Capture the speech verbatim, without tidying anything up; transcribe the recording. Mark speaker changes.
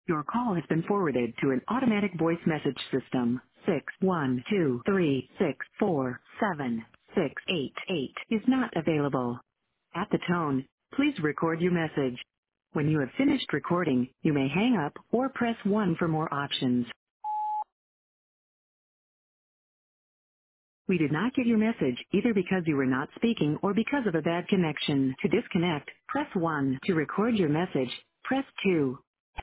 Speaker 1: Your call has been forwarded to an automatic voice message system. Six one two three six four seven six eight eight is not available. At the tone, please record your message. When you have finished recording, you may hang up or press one for more options. We did not get your message either because you were not speaking or because of a bad connection. To disconnect, press one. To record your message, press two.